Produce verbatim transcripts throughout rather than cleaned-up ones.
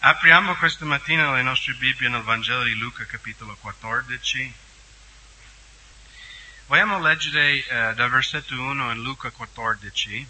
Apriamo questa mattina le nostre Bibbie nel Vangelo di Luca, capitolo quattordici. Vogliamo leggere eh, dal versetto uno in Luca quattordici.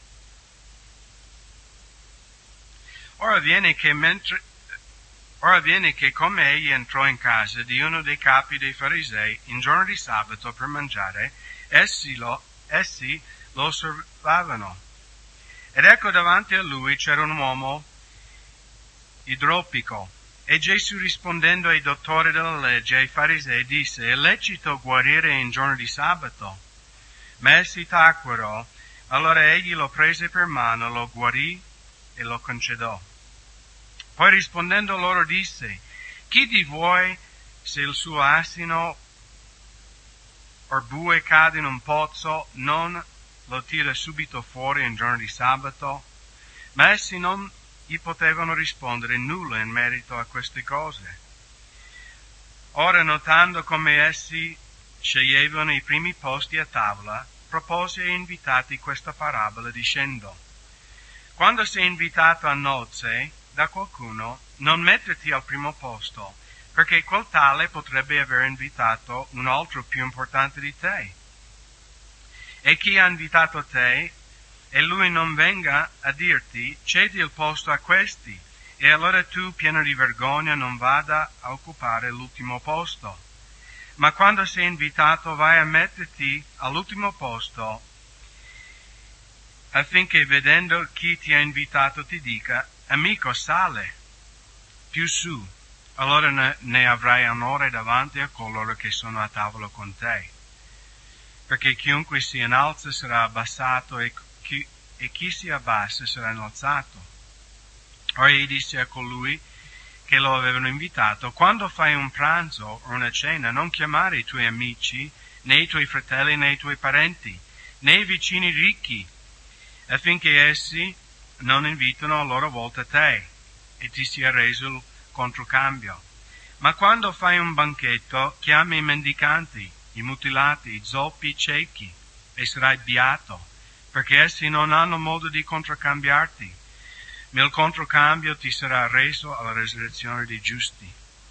Ora avviene che mentre Ora avviene che come egli entrò in casa di uno dei capi dei farisei in giorno di sabato per mangiare, essi lo, essi lo osservavano. Ed ecco davanti a lui c'era un uomo idropico. E Gesù, rispondendo ai dottori della legge e ai farisei, disse: è lecito guarire in giorno di sabato? Ma essi tacquero. Allora egli lo prese per mano, lo guarì e lo concedò. Poi rispondendo loro disse: chi di voi, se il suo asino o bue cade in un pozzo, non lo tira subito fuori in giorno di sabato? Ma essi non gli potevano rispondere nulla in merito a queste cose. Ora, notando come essi sceglievano i primi posti a tavola, propose ai invitati questa parabola dicendo: quando sei invitato a nozze da qualcuno, non metterti al primo posto, perché quel tale potrebbe aver invitato un altro più importante di te. E chi ha invitato te e lui non venga a dirti: cedi il posto a questi, e allora tu, pieno di vergogna, non vada a occupare l'ultimo posto. Ma quando sei invitato, vai a metterti all'ultimo posto, affinché vedendo chi ti ha invitato ti dica: amico, sale più su, allora ne, ne avrai onore davanti a coloro che sono a tavola con te. Perché chiunque si innalza sarà abbassato, e chi, e chi si abbassa sarà innalzato. Ora egli disse a colui che lo avevano invitato: quando fai un pranzo o una cena, non chiamare i tuoi amici, né i tuoi fratelli, né i tuoi parenti, né i vicini ricchi, affinché essi non invitino a loro volta te, e ti sia reso il controcambio. Ma quando fai un banchetto, chiama i mendicanti, i mutilati, i zoppi, i ciechi, e sarai beato, perché essi non hanno modo di controcambiarti, ma il controcambio ti sarà reso alla resurrezione dei giusti.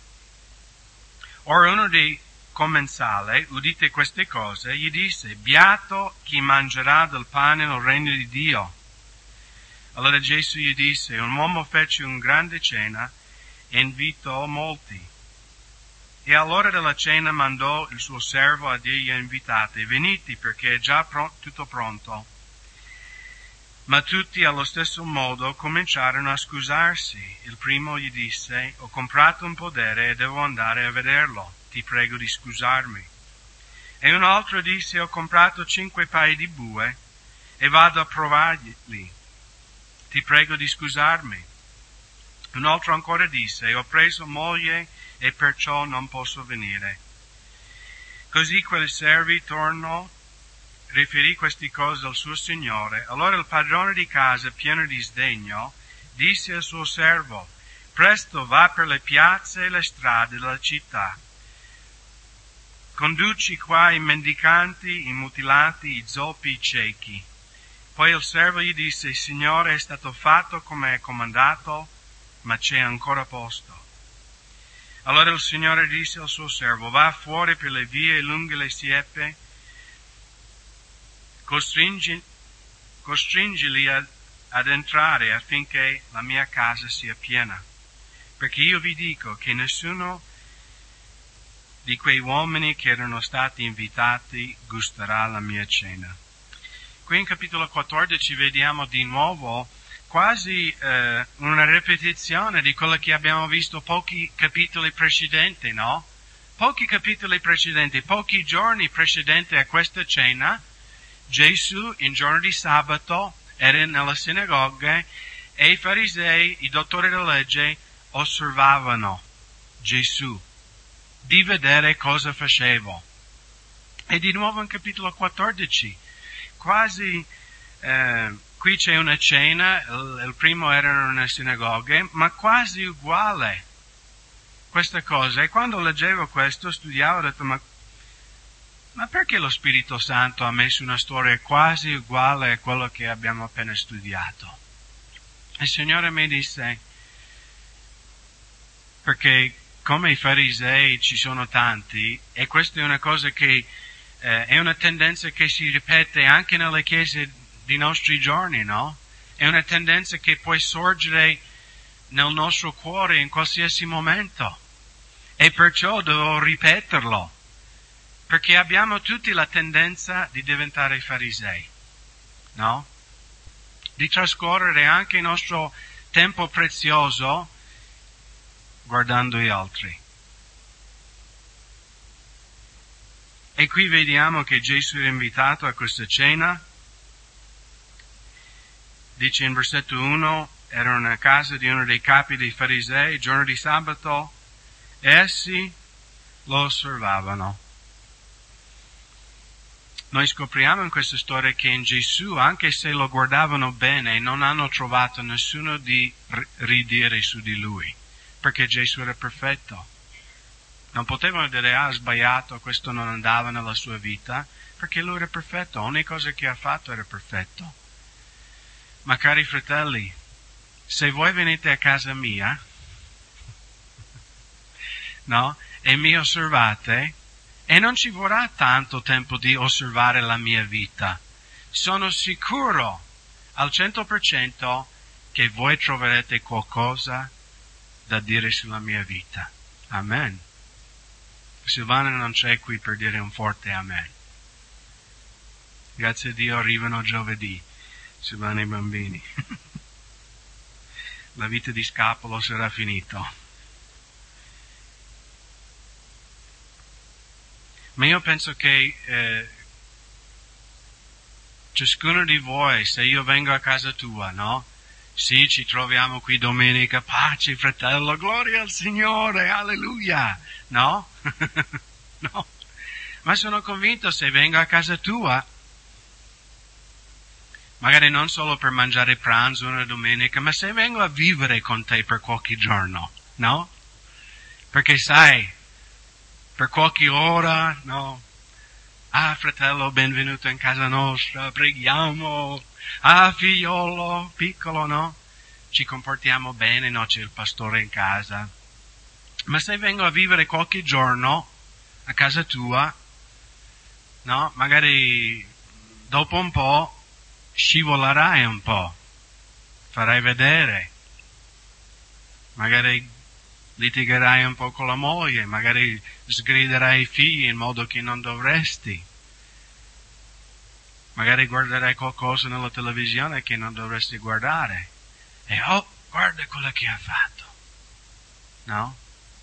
Ora uno dei commensali, udite queste cose, gli disse: beato chi mangerà del pane nel regno di Dio. Allora Gesù gli disse: un uomo fece una grande cena e invitò molti. E all'ora della cena mandò il suo servo a dirgli ai invitati: venite, perché è già pr- tutto pronto. Ma tutti allo stesso modo cominciarono a scusarsi. Il primo gli disse: ho comprato un podere e devo andare a vederlo, ti prego di scusarmi. E un altro disse: ho comprato cinque paia di bue e vado a provarli, ti prego di scusarmi. Un altro ancora disse: ho preso moglie e perciò non posso venire. Così quel servi tornò, riferì queste cose al suo signore. Allora il padrone di casa, pieno di sdegno, disse al suo servo: presto va per le piazze e le strade della città, conduci qua i mendicanti, i mutilati, i zoppi, i ciechi. Poi il servo gli disse: Signore, è stato fatto come è comandato, ma c'è ancora posto. Allora il Signore disse al suo servo: va fuori per le vie lungo le siepe, costringi, costringili ad, ad entrare affinché la mia casa sia piena. Perché io vi dico che nessuno di quei uomini che erano stati invitati gusterà la mia cena. Qui in capitolo quattordici vediamo di nuovo quasi eh, una ripetizione di quello che abbiamo visto pochi capitoli precedenti, no? Pochi capitoli precedenti, pochi giorni precedenti a questa cena, Gesù in giorno di sabato era nella sinagoga e i farisei, i dottori della legge, osservavano Gesù, di vedere cosa faceva. E di nuovo in capitolo quattordici, quasi eh, qui c'è una cena, il, il primo era in una sinagoga, ma quasi uguale questa cosa. E quando leggevo questo, studiavo, ho detto: ma, ma perché lo Spirito Santo ha messo una storia quasi uguale a quello che abbiamo appena studiato? Il Signore mi disse: perché come i farisei ci sono tanti, e questa è una cosa che eh, è una tendenza che si ripete anche nelle chiese dei nostri giorni, no? È una tendenza che può sorgere nel nostro cuore in qualsiasi momento, e perciò devo ripeterlo, perché abbiamo tutti la tendenza di diventare farisei, no? Di trascorrere anche il nostro tempo prezioso guardando gli altri. E qui vediamo che Gesù è invitato a questa cena. Dice in versetto uno, era una casa di uno dei capi dei farisei, giorno di sabato, e essi lo osservavano. Noi scopriamo in questa storia che in Gesù, anche se lo guardavano bene, non hanno trovato nessuno di ridire su di lui, perché Gesù era perfetto. Non potevano dire, ah, ha sbagliato, questo non andava nella sua vita, perché lui era perfetto, ogni cosa che ha fatto era perfetto. Ma cari fratelli, se voi venite a casa mia, no, e mi osservate, e non ci vorrà tanto tempo di osservare la mia vita, sono sicuro al cento per cento che voi troverete qualcosa da dire sulla mia vita. Amen. Silvana non c'è qui per dire un forte amen. Grazie a Dio arrivano giovedì, Silvana e i bambini. La vita di scapolo sarà finito. Ma io penso che eh, ciascuno di voi, se io vengo a casa tua, no? Sì, ci troviamo qui domenica, pace fratello, gloria al Signore, alleluia, no? No? Ma sono convinto, se vengo a casa tua, magari non solo per mangiare pranzo una domenica, ma se vengo a vivere con te per qualche giorno, no? Perché sai, per qualche ora, no? Ah, fratello, benvenuto in casa nostra, preghiamo. Ah, figliolo, piccolo, no? Ci comportiamo bene, no? C'è il pastore in casa. Ma se vengo a vivere qualche giorno a casa tua, no? Magari dopo un po' scivolerai un po', farai vedere. Magari litigherai un po' con la moglie, magari sgriderai i figli in modo che non dovresti. Magari guarderai qualcosa nella televisione che non dovresti guardare. E oh, guarda quello che ha fatto. No?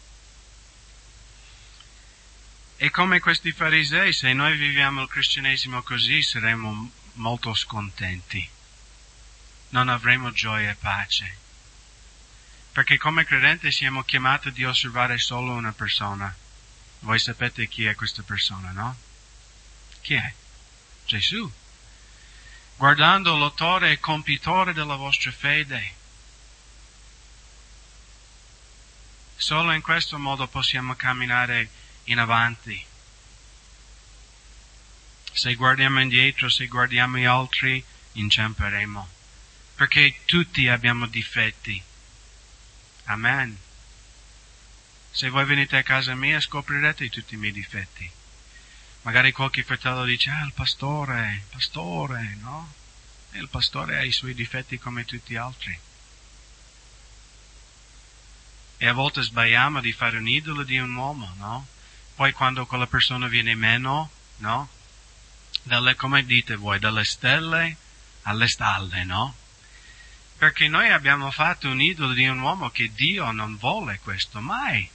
E come questi farisei, se noi viviamo il cristianesimo così, saremo molto scontenti. Non avremo gioia e pace. Perché come credenti siamo chiamati di osservare solo una persona. Voi sapete chi è questa persona, no? Chi è? Gesù. Guardando l'autore e compitore della vostra fede. Solo in questo modo possiamo camminare in avanti. Se guardiamo indietro, se guardiamo gli altri, inciamperemo. Perché tutti abbiamo difetti. Amen. Se voi venite a casa mia scoprirete tutti i miei difetti. Magari qualche fratello dice, ah, il pastore, il pastore, no? E il pastore ha i suoi difetti come tutti gli altri. E a volte sbagliamo di fare un idolo di un uomo, no? Poi quando quella persona viene meno, no? Dalle, come dite voi, dalle stelle alle stalle, no? Perché noi abbiamo fatto un idolo di un uomo che Dio non vuole questo, mai.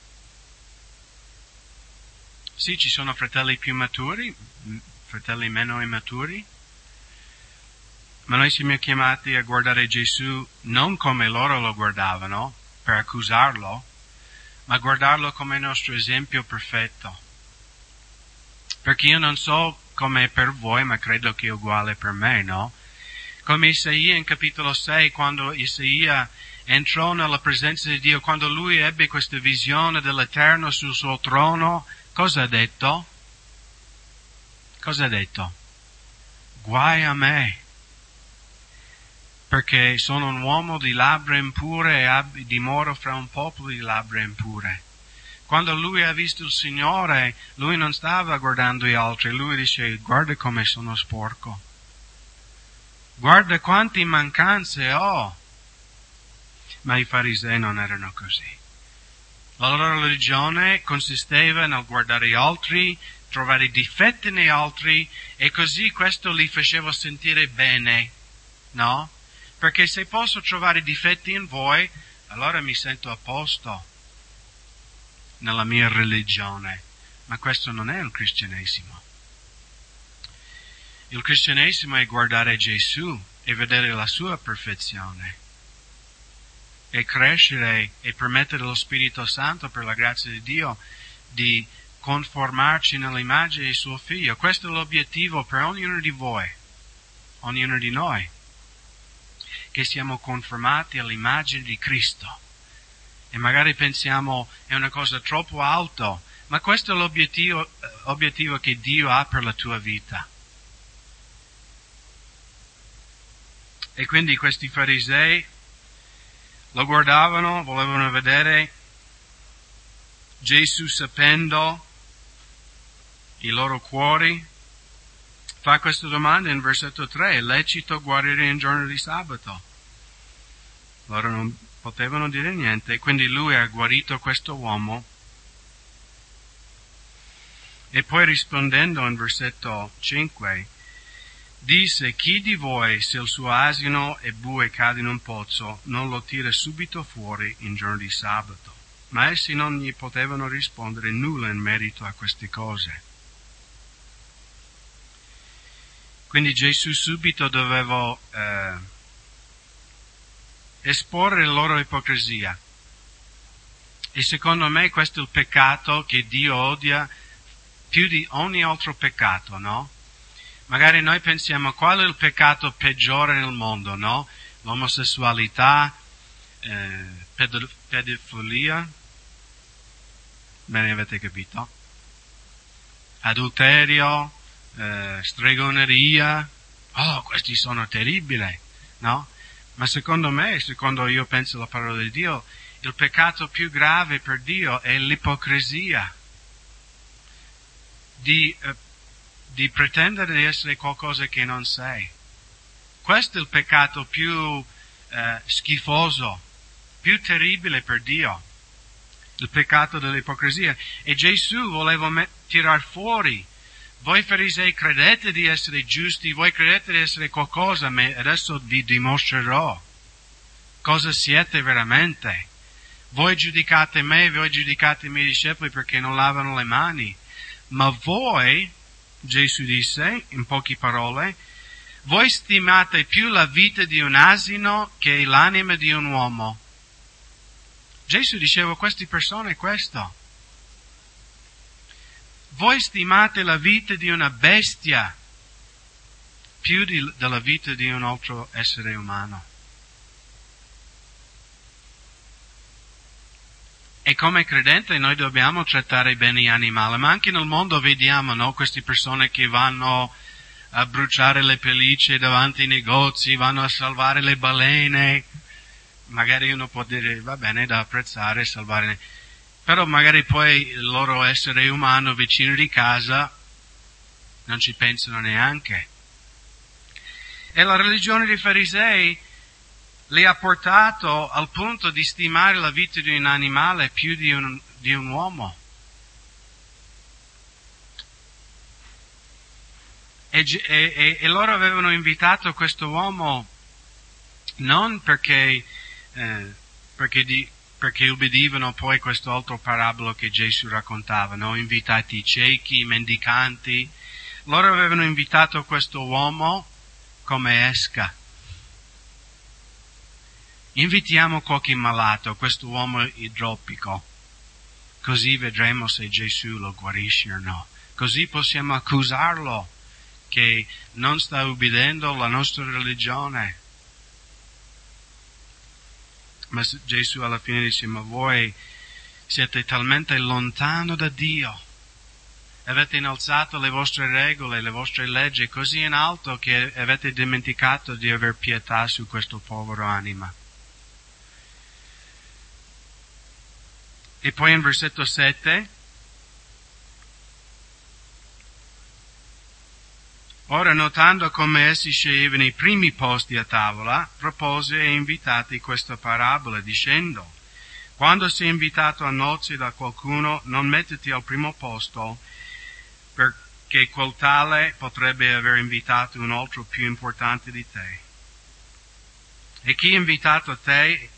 Sì, ci sono fratelli più maturi, fratelli meno immaturi, ma noi siamo chiamati a guardare Gesù non come loro lo guardavano, per accusarlo, ma guardarlo come il nostro esempio perfetto. Perché io non so come è per voi, ma credo che è uguale per me, no? Come Isaia in capitolo sei, quando Isaia entrò nella presenza di Dio, quando lui ebbe questa visione dell'Eterno sul suo trono, cosa ha detto? Cosa ha detto? Guai a me. perché sono un uomo di labbra impure e dimoro fra un popolo di labbra impure. Quando lui ha visto il Signore, lui non stava guardando gli altri, lui dice: guarda come sono sporco, guarda quante mancanze ho. Ma i farisei non erano così. La loro religione consisteva nel guardare gli altri, trovare difetti negli altri, e così questo li faceva sentire bene, no? Perché se posso trovare difetti in voi, allora mi sento a posto nella mia religione. Ma questo non è il cristianesimo. Il cristianesimo è guardare Gesù e vedere la sua perfezione e crescere e permettere allo Spirito Santo, per la grazia di Dio, di conformarci nell'immagine di suo Figlio. Questo è l'obiettivo per ognuno di voi, ognuno di noi, che siamo conformati all'immagine di Cristo. E magari pensiamo è una cosa troppo alta, ma questo è l'obiettivo obiettivo che Dio ha per la tua vita. E quindi questi farisei lo guardavano, volevano vedere Gesù, sapendo i loro cuori. Fa questa domanda in versetto tre: è lecito guarire in giorno di sabato? Loro non potevano dire niente, quindi lui ha guarito questo uomo. E poi, rispondendo in versetto cinque, disse: chi di voi, se il suo asino e bue cade in un pozzo, non lo tira subito fuori in giorno di sabato? Ma essi non gli potevano rispondere nulla in merito a queste cose. Quindi Gesù subito doveva eh, esporre la loro ipocrisia. E secondo me questo è il peccato che Dio odia più di ogni altro peccato, no? Magari noi pensiamo: qual è il peccato peggiore nel mondo, no? L'omosessualità, eh, pedofil- pedofilia, bene, avete capito? Adulterio, eh, stregoneria. Oh, questi sono terribili, no? Ma secondo me, secondo io penso alla parola di Dio, il peccato più grave per Dio è l'ipocrisia. Di, eh, di pretendere di essere qualcosa che non sei. Questo è il peccato più eh, schifoso, più terribile per Dio, il peccato dell'ipocrisia. E Gesù voleva met- tirar fuori: voi farisei credete di essere giusti, voi credete di essere qualcosa, ma adesso vi dimostrerò cosa siete veramente. Voi giudicate me, voi giudicate i miei discepoli perché non lavano le mani. Ma voi, Gesù disse, in poche parole, voi stimate più la vita di un asino che l'anima di un uomo. Gesù diceva a queste persone questo: voi stimate la vita di una bestia più di, della vita di un altro essere umano. E come credente noi dobbiamo trattare bene gli animali, ma anche nel mondo vediamo, no, queste persone che vanno a bruciare le pellicce davanti ai negozi, vanno a salvare le balene. Magari uno può dire: va bene, da apprezzare, salvare, però magari poi il loro essere umano vicino di casa non ci pensano neanche. E la religione dei farisei li ha portato al punto di stimare la vita di un animale più di un, di un uomo. E, e, e loro avevano invitato questo uomo non perché, eh, perché, di, perché ubbidivano poi questo altro parabolo che Gesù raccontava, no? Invitati i ciechi, i mendicanti. Loro avevano invitato questo uomo come esca. Invitiamo qualche malato, questo uomo idropico, così vedremo se Gesù lo guarisce o no. Così possiamo accusarlo che non sta ubbidendo la nostra religione. Ma Gesù alla fine dice: ma voi siete talmente lontano da Dio, avete innalzato le vostre regole, le vostre leggi così in alto che avete dimenticato di aver pietà su questo povero anima. E poi in versetto sette, ora notando come essi sceglievano i primi posti a tavola, propose e invitati questa parabola dicendo: quando sei invitato a nozze da qualcuno, non mettiti al primo posto, perché quel tale potrebbe aver invitato un altro più importante di te. E chi ha invitato te,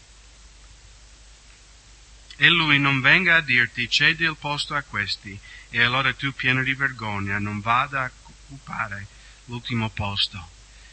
e lui non venga a dirti cedi il posto a questi, e allora tu, pieno di vergogna, non vada a occupare l'ultimo posto.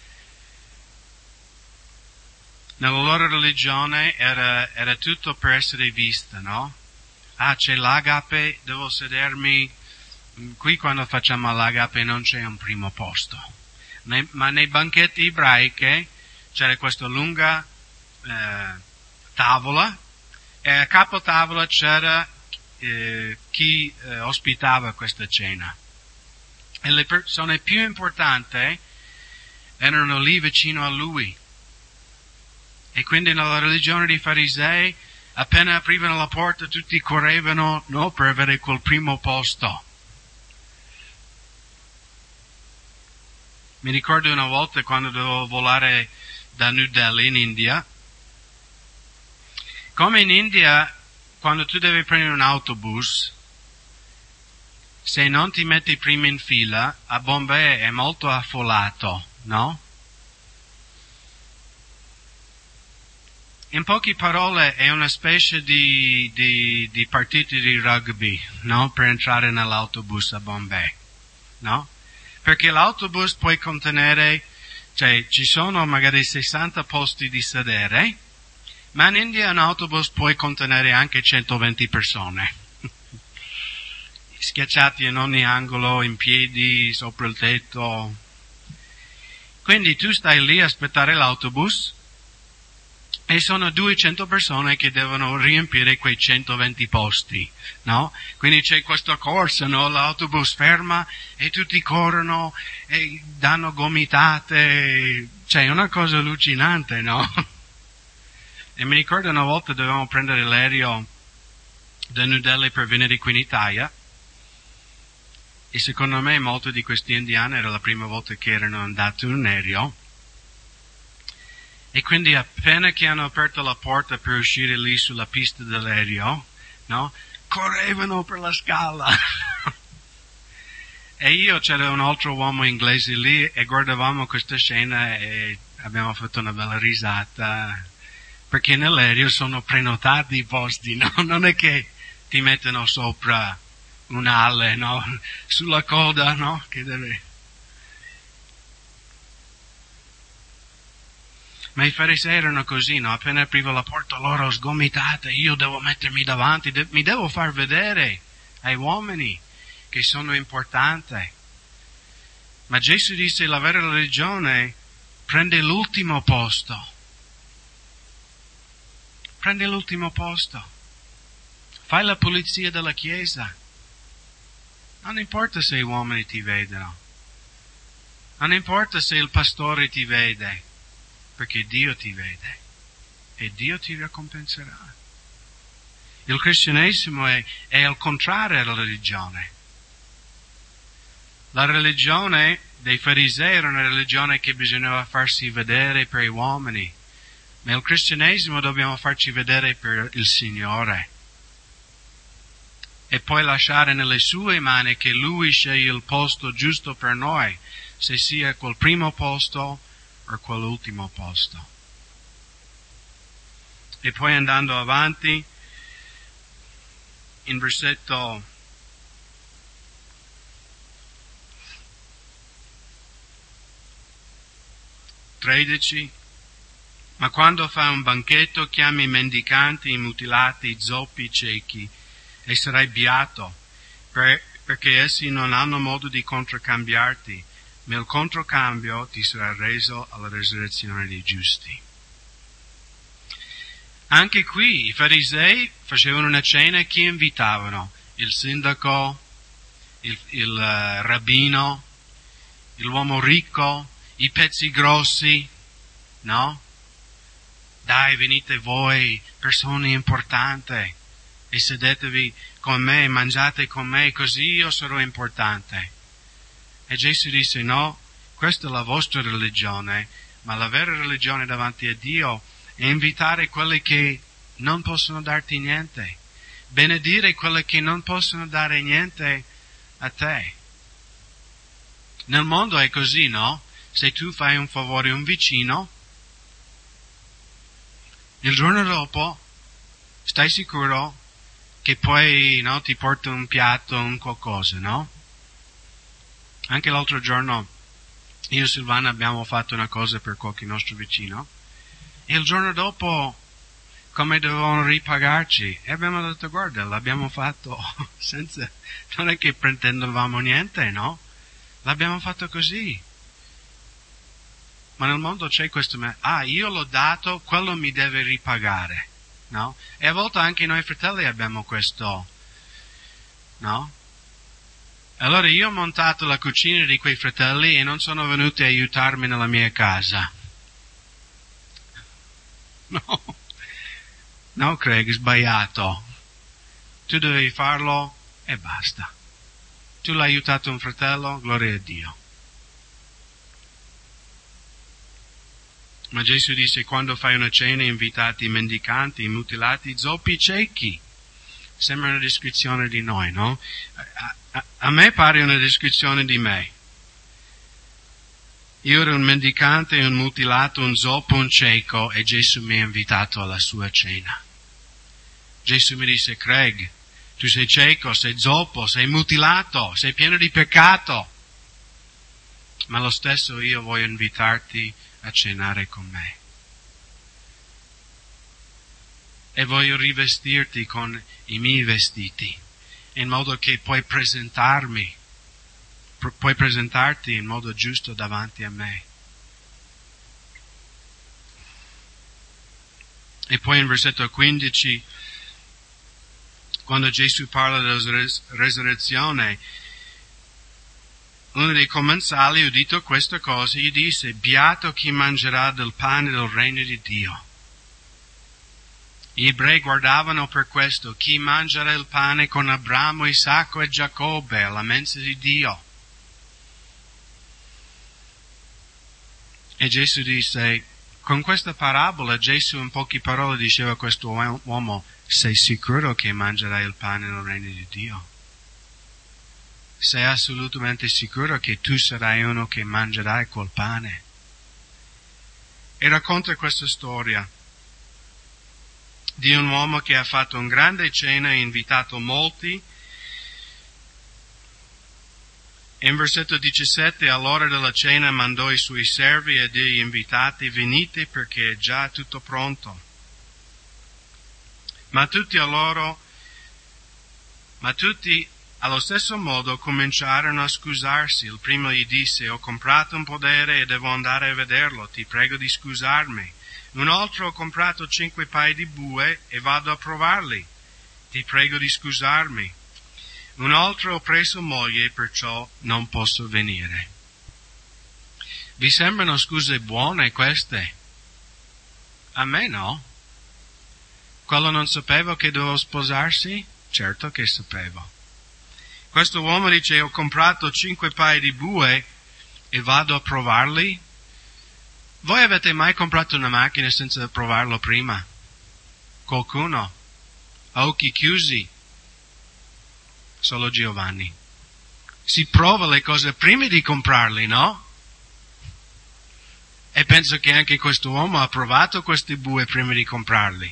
Nella loro religione era, era tutto per essere vista, no? Ah, c'è l'agape, devo sedermi. Qui quando facciamo l'agape non c'è un primo posto. Ne, ma nei banchetti ebraiche c'era questa lunga eh, tavola, e a capo tavola c'era eh, chi eh, ospitava questa cena. E le persone più importanti erano lì vicino a lui. E quindi nella religione dei farisei, appena aprivano la porta, tutti correvano, no, per avere quel primo posto. Mi ricordo una volta quando dovevo volare da New Delhi in India. Come in India, quando tu devi prendere un autobus, se non ti metti prima in fila, a Bombay è molto affollato, no? In poche parole è una specie di, di, di partita di rugby, no? Per entrare nell'autobus a Bombay, no? Perché l'autobus può contenere, cioè ci sono magari sessanta posti di sedere, ma in India un autobus può contenere anche centoventi persone, schiacciati in ogni angolo, in piedi, sopra il tetto. Quindi tu stai lì a aspettare l'autobus e sono duecento persone che devono riempire quei centoventi posti, no? Quindi c'è questa corsa, no? L'autobus ferma e tutti corrono e danno gomitate, cioè è una cosa allucinante, no? E mi ricordo una volta dovevamo prendere l'aereo da New Delhi per venire qui in Italia, e secondo me molti di questi indiani era la prima volta che erano andati in un aereo. E quindi appena che hanno aperto la porta per uscire lì sulla pista dell'aereo, no? Correvano per la scala. E io, c'era un altro uomo inglese lì e guardavamo questa scena e abbiamo fatto una bella risata, perché nell'aereo sono prenotati i posti, no? Non è che ti mettono sopra un'ale, no? Sulla coda, no? Che deve... Ma i farisei erano così, no? Appena apriva la porta loro sgomitate, io devo mettermi davanti, de- mi devo far vedere ai uomini che sono importanti. Ma Gesù disse la vera religione prende l'ultimo posto. Prende l'ultimo posto. Fai la pulizia della chiesa. Non importa se gli uomini ti vedono. Non importa se il pastore ti vede. Perché Dio ti vede e Dio ti ricompenserà. Il cristianesimo è, è il contrario della religione. La religione dei farisei era una religione che bisognava farsi vedere per gli uomini, ma il cristianesimo dobbiamo farci vedere per il Signore e poi lasciare nelle sue mani che Lui sceglie il posto giusto per noi, se sia quel primo posto o quell'ultimo posto. E poi andando avanti, in versetto tredici, ma quando fa un banchetto chiami i mendicanti, i mutilati, i zoppi, i ciechi, e sarai beato, per, perché essi non hanno modo di contraccambiarti, ma il controcambio ti sarà reso alla resurrezione dei giusti. Anche qui i farisei facevano una cena e chi invitavano? Il sindaco, il, il uh, rabbino, l'uomo ricco, i pezzi grossi, no? Dai, venite voi, persone importanti, e sedetevi con me, mangiate con me, così io sarò importante. E Gesù disse, no, questa è la vostra religione, ma la vera religione davanti a Dio è invitare quelli che non possono darti niente, benedire quelli che non possono dare niente a te. Nel mondo è così, no? Se tu fai un favore a un vicino, il giorno dopo stai sicuro che poi, no, ti porta un piatto, un qualcosa, no? Anche l'altro giorno io e Silvana abbiamo fatto una cosa per qualche nostro vicino e il giorno dopo come dovevano ripagarci e abbiamo detto guarda, l'abbiamo fatto senza, non è che pretendevamo niente, no? L'abbiamo fatto così. Ma nel mondo c'è questo, ah, io l'ho dato, quello mi deve ripagare, no? E a volte anche noi fratelli abbiamo questo, no? Allora io ho montato la cucina di quei fratelli e non sono venuti a aiutarmi nella mia casa. No, no Craig, sbagliato. Tu devi farlo e basta. Tu l'hai aiutato un fratello, gloria a Dio. Ma Gesù disse, quando fai una cena invitati mendicanti, mutilati, zoppi ciechi. Sembra una descrizione di noi, no? A, a, a me pare una descrizione di me. Io ero un mendicante, un mutilato, un zoppo, un cieco e Gesù mi ha invitato alla sua cena. Gesù mi disse, Craig, tu sei cieco, sei zoppo, sei mutilato, sei pieno di peccato. Ma lo stesso io voglio invitarti a cenare con me. E voglio rivestirti con i miei vestiti, in modo che puoi presentarmi, puoi presentarti in modo giusto davanti a me. E poi in versetto quindici, quando Gesù parla della res- resurrezione, uno dei commensali, udito questa cosa, gli disse, beato chi mangerà del pane del regno di Dio. Gli ebrei guardavano per questo, chi mangerà il pane con Abramo, Isacco e Giacobbe, alla mensa di Dio. E Gesù disse, con questa parabola, Gesù in poche parole diceva a questo uomo, sei sicuro che mangerai il pane nel regno di Dio? Sei assolutamente sicuro che tu sarai uno che mangerai quel pane? E racconta questa storia di un uomo che ha fatto un grande cena e invitato molti. In versetto diciassette, all'ora della cena mandò i suoi servi e degli invitati, venite perché è già tutto pronto. Ma tutti a loro, ma tutti allo stesso modo cominciarono a scusarsi. Il primo gli disse, ho comprato un podere e devo andare a vederlo, ti prego di scusarmi. Un altro, ho comprato cinque paia di bue e vado a provarli, ti prego di scusarmi. Un altro, ho preso moglie e perciò non posso venire. Vi sembrano scuse buone queste? A me no. Quello non sapevo che dovevo sposarsi? Certo che sapevo. Questo uomo dice, ho comprato cinque paia di bue e vado a provarli. Voi avete mai comprato una macchina senza provarlo prima? Qualcuno? A occhi chiusi? Solo Giovanni. Si prova le cose prima di comprarli, no? E penso che anche questo uomo ha provato questi bue prima di comprarli.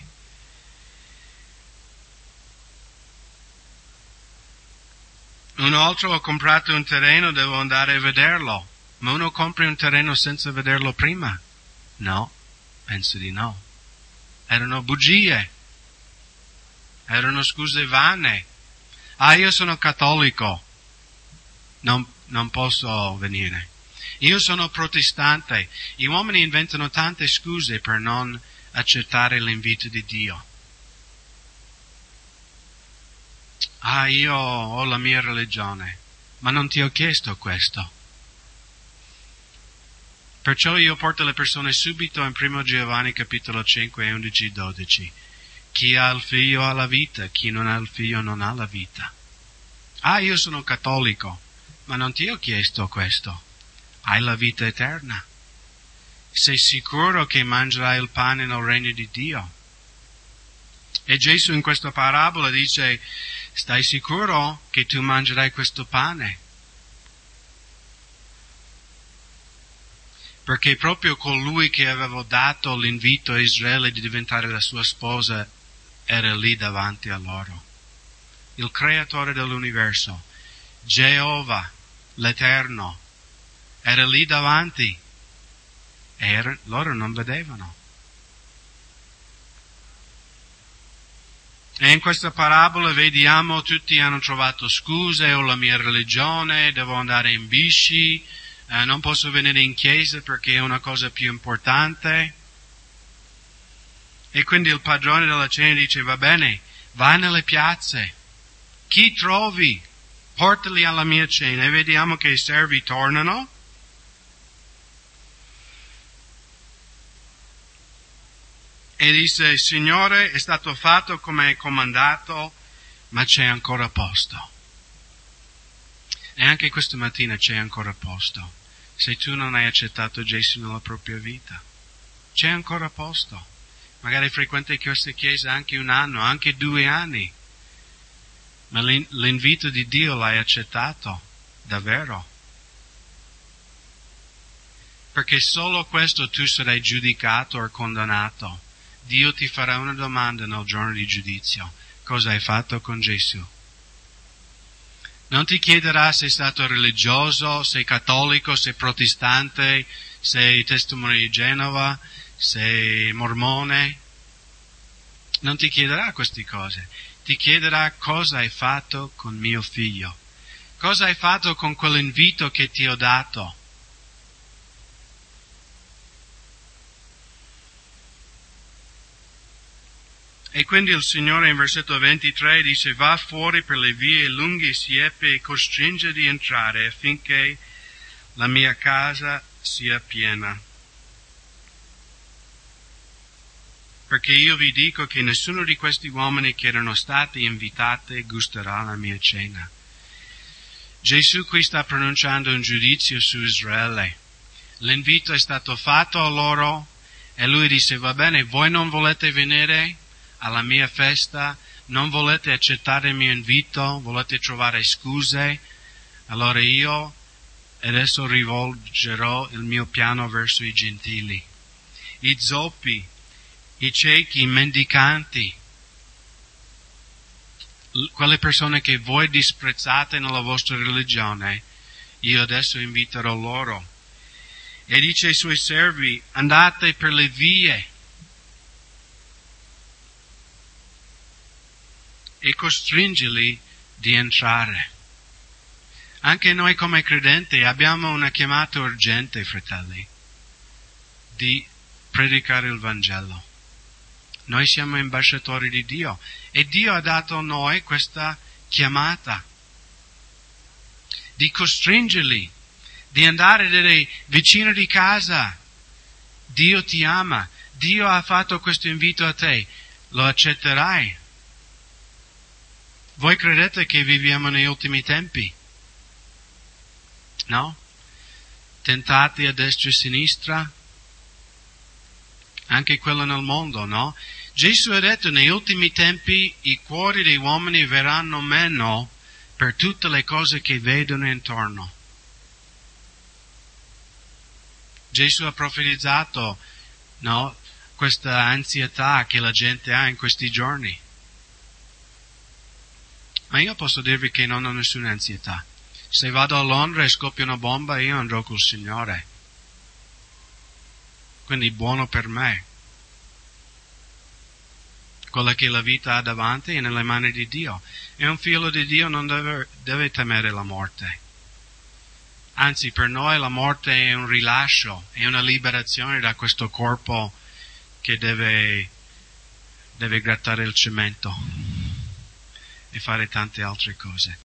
Un altro, ho comprato un terreno, devo andare a vederlo. Ma uno compra un terreno senza vederlo prima? No, penso di no. Erano bugie. Erano scuse vane. Ah, io sono cattolico. Non, non posso venire. Io sono protestante. Gli uomini inventano tante scuse per non accettare l'invito di Dio. Ah, io ho la mia religione. ma non ti ho chiesto questo. Perciò io porto le persone subito in primo Giovanni capitolo cinque, undici dodici. Chi ha il figlio ha la vita, chi non ha il figlio non ha la vita. Ah, io sono cattolico, ma non ti ho chiesto questo. Hai la vita eterna. Sei sicuro che mangerai il pane nel regno di Dio? E Gesù in questa parabola dice, stai sicuro che tu mangerai questo pane? Perché proprio colui che aveva dato l'invito a Israele di diventare la sua sposa era lì davanti a loro. Il creatore dell'universo, Geova, l'Eterno, era lì davanti e era, loro non vedevano. E in questa parabola vediamo tutti hanno trovato scuse, o la mia religione, devo andare in bici, eh, non posso venire in chiesa perché è una cosa più importante. E quindi il padrone della cena dice, va bene, vai nelle piazze, chi trovi, portali alla mia cena. E vediamo che i servi tornano. E dice, Signore, è stato fatto come hai comandato, ma c'è ancora posto. E anche questa mattina c'è ancora posto. Se tu non hai accettato Gesù nella propria vita, c'è ancora posto. Magari frequenti questa chiesa anche un anno, anche due anni. Ma l'invito di Dio l'hai accettato, davvero. Perché solo questo tu sarai giudicato o condannato. Dio ti farà una domanda nel giorno di giudizio. Cosa hai fatto con Gesù? Non ti chiederà se sei stato religioso, sei cattolico, sei protestante, sei testimone di Genova, sei mormone. Non ti chiederà queste cose. Ti chiederà cosa hai fatto con mio figlio. Cosa hai fatto con quell'invito che ti ho dato. E quindi il Signore in versetto ventitré dice, va fuori per le vie lunghe e siepe e costringe di entrare affinché la mia casa sia piena. Perché io vi dico che nessuno di questi uomini che erano stati invitati gusterà la mia cena. Gesù qui sta pronunciando un giudizio su Israele. L'invito è stato fatto a loro e lui disse, va bene, voi non volete venire alla mia festa, non volete accettare il mio invito, volete trovare scuse, allora io adesso rivolgerò il mio piano verso i gentili, i zoppi, i ciechi, i mendicanti, quelle persone che voi disprezzate nella vostra religione, io adesso inviterò loro. E dice ai suoi servi, andate per le vie e costringili di entrare. Anche noi come credenti abbiamo una chiamata urgente, fratelli, di predicare il Vangelo. Noi siamo ambasciatori di Dio e Dio ha dato a noi questa chiamata di costringerli, di andare dai vicini di casa. Dio ti ama, Dio ha fatto questo invito a te, lo accetterai? Voi credete che viviamo negli ultimi tempi? No? Tentati a destra e a sinistra? Anche quello nel mondo, no? Gesù ha detto, negli ultimi tempi i cuori degli uomini verranno meno per tutte le cose che vedono intorno. Gesù ha profetizzato, no, questa ansietà che la gente ha in questi giorni. Ma io posso dirvi che non ho nessuna ansietà. Se vado a Londra e scoppia una bomba, io andrò col Signore. Quindi buono per me. Quella che la vita ha davanti è nelle mani di Dio. E un figlio di Dio non deve, deve temere la morte. Anzi, per noi la morte è un rilascio, è una liberazione da questo corpo che deve, deve grattare il cemento e fare tante altre cose.